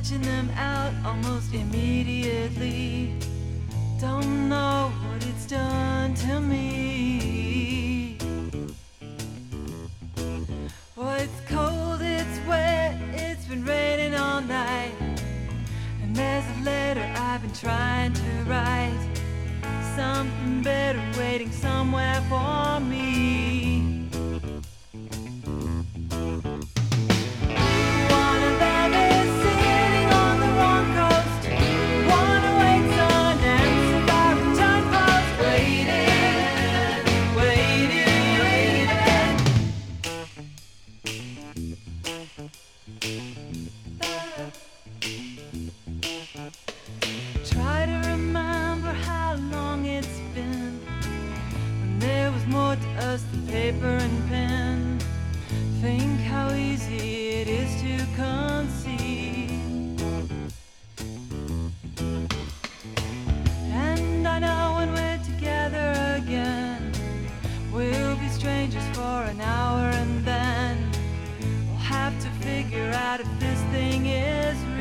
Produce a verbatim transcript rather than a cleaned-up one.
sketching them out almost immediately. Don't know what it's done to me. Well, it's cold, it's wet, it's been raining all night, and there's a letter I've been trying to write. Something better waiting somewhere for me. Try to remember how long it's been when there was more to us than paper and pen. Think how easy it is to conceive. And I know when we're together again, we'll be strangers for an hour, and then we'll have to figure out if this thing is real.